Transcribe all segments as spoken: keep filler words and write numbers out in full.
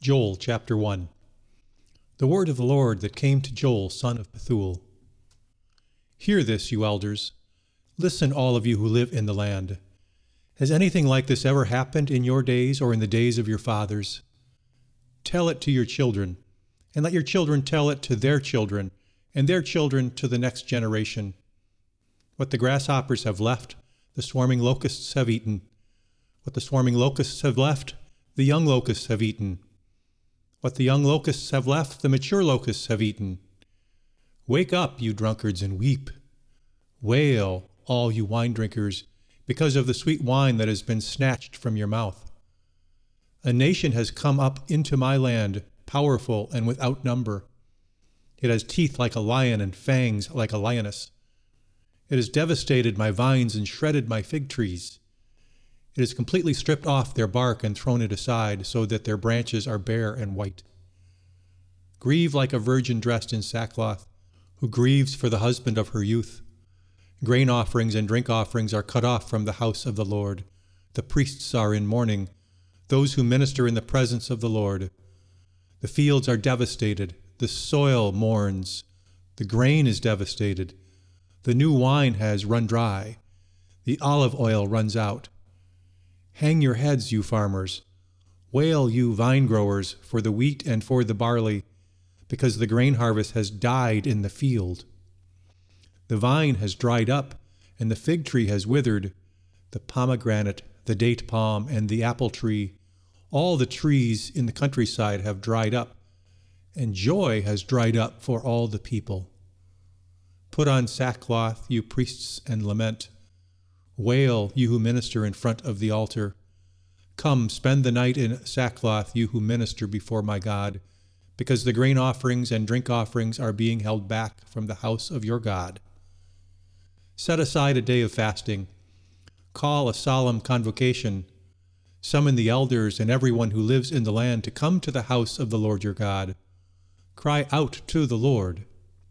Joel chapter one. The word of the Lord that came to Joel, son of Pethuel. Hear this, you elders. Listen, all of you who live in the land. Has anything like this ever happened in your days or in the days of your fathers? Tell it to your children, and let your children tell it to their children, and their children to the next generation. What the grasshoppers have left, the swarming locusts have eaten. What the swarming locusts have left, the young locusts have eaten. What the young locusts have left, the mature locusts have eaten. Wake up, you drunkards, and weep. Wail, all you wine drinkers, because of the sweet wine that has been snatched from your mouth. A nation has come up into my land, powerful and without number. It has teeth like a lion and fangs like a lioness. It has devastated my vines and shredded my fig trees. It has completely stripped off their bark and thrown it aside, so that their branches are bare and white. Grieve like a virgin dressed in sackcloth, who grieves for the husband of her youth. Grain offerings and drink offerings are cut off from the house of the Lord. The priests are in mourning, those who minister in the presence of the Lord. The fields are devastated, the soil mourns, the grain is devastated, the new wine has run dry, the olive oil runs out. Hang your heads, you farmers. Wail, you vine growers, for the wheat and for the barley, because the grain harvest has died in the field. The vine has dried up, and the fig tree has withered, the pomegranate, the date palm, and the apple tree. All the trees in the countryside have dried up, and joy has dried up for all the people. Put on sackcloth, you priests, and lament. Wail, you who minister in front of the altar. Come, spend the night in sackcloth, you who minister before my God, because the grain offerings and drink offerings are being held back from the house of your God. Set aside a day of fasting. Call a solemn convocation. Summon the elders and everyone who lives in the land to come to the house of the Lord your God. Cry out to the Lord.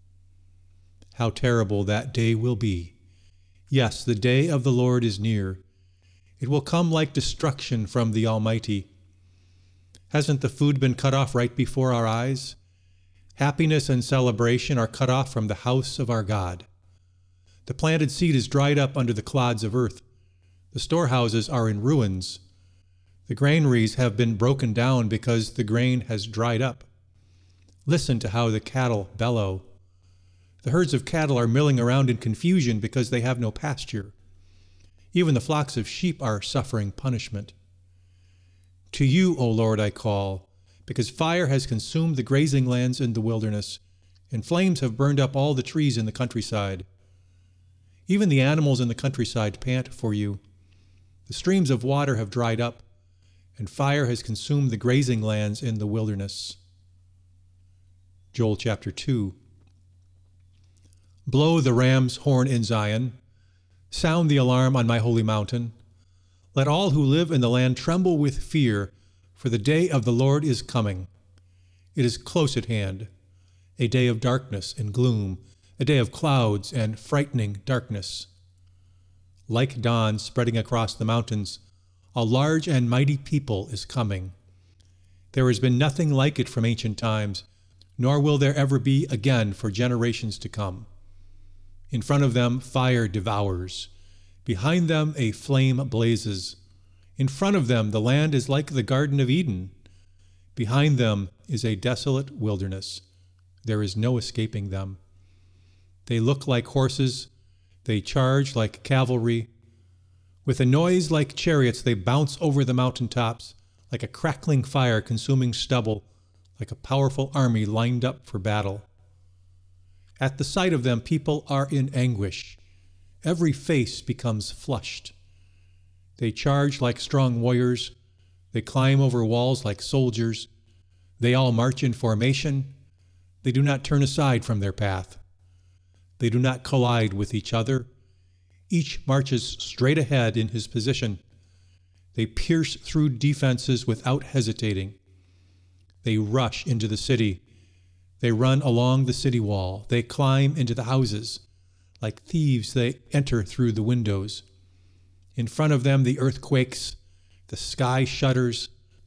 How terrible that day will be! Yes, the day of the Lord is near. It will come like destruction from the Almighty. Hasn't the food been cut off right before our eyes? Happiness and celebration are cut off from the house of our God. The planted seed is dried up under the clods of earth. The storehouses are in ruins. The granaries have been broken down because the grain has dried up. Listen to how the cattle bellow. The herds of cattle are milling around in confusion because they have no pasture. Even the flocks of sheep are suffering punishment. To you, O Lord, I call, because fire has consumed the grazing lands in the wilderness, and flames have burned up all the trees in the countryside. Even the animals in the countryside pant for you. The streams of water have dried up, and fire has consumed the grazing lands in the wilderness. Joel chapter two. Blow the ram's horn in Zion. Sound the alarm on my holy mountain. Let all who live in the land tremble with fear, for the day of the Lord is coming. It is close at hand, a day of darkness and gloom, a day of clouds and frightening darkness. Like dawn spreading across the mountains, a large and mighty people is coming. There has been nothing like it from ancient times, nor will there ever be again for generations to come. In front of them fire devours. Behind them a flame blazes. In front of them the land is like the Garden of Eden. Behind them is a desolate wilderness. There is no escaping them. They look like horses. They charge like cavalry. With a noise like chariots they bounce over the mountain tops, like a crackling fire consuming stubble, like a powerful army lined up for battle. At the sight of them, people are in anguish. Every face becomes flushed. They charge like strong warriors. They climb over walls like soldiers. They all march in formation. They do not turn aside from their path. They do not collide with each other. Each marches straight ahead in his position. They pierce through defenses without hesitating. They rush into the city. They run along the city wall. They climb into the houses. Like thieves, they enter through the windows. In front of them, the earth quakes. The sky shudders.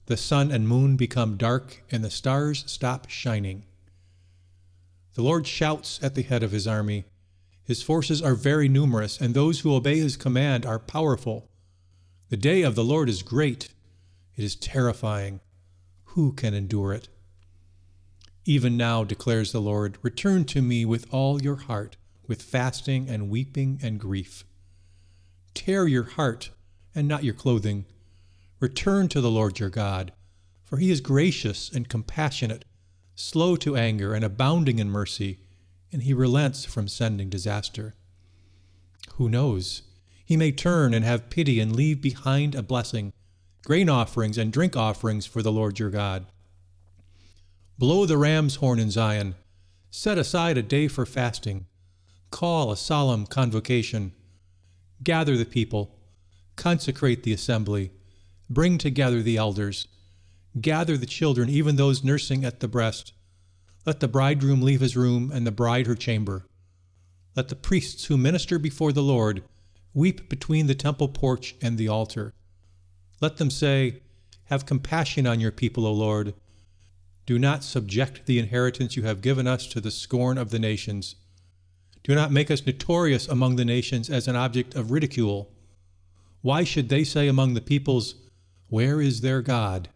The sun and moon become dark, and the stars stop shining. The Lord shouts at the head of his army. His forces are very numerous, and those who obey his command are powerful. The day of the Lord is great. It is terrifying. Who can endure it? Even now, declares the Lord, return to me with all your heart, with fasting and weeping and grief. Tear your heart and not your clothing. Return to the Lord your God, for he is gracious and compassionate, slow to anger and abounding in mercy, and he relents from sending disaster. Who knows? He may turn and have pity and leave behind a blessing, grain offerings and drink offerings for the Lord your God. Blow the ram's horn in Zion. Set aside a day for fasting. Call a solemn convocation. Gather the people. Consecrate the assembly. Bring together the elders. Gather the children, even those nursing at the breast. Let the bridegroom leave his room and the bride her chamber. Let the priests who minister before the Lord weep between the temple porch and the altar. Let them say, have compassion on your people, O Lord. Do not subject the inheritance you have given us to the scorn of the nations. Do not make us notorious among the nations as an object of ridicule. Why should they say among the peoples, where is their God?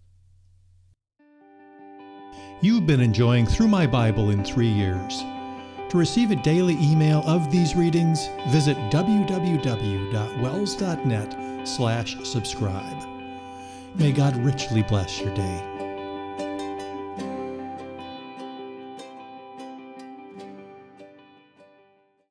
You've been enjoying Through My Bible in Three Years. To receive a daily email of these readings, visit w w w dot wells dot net slash subscribe. May God richly bless your day.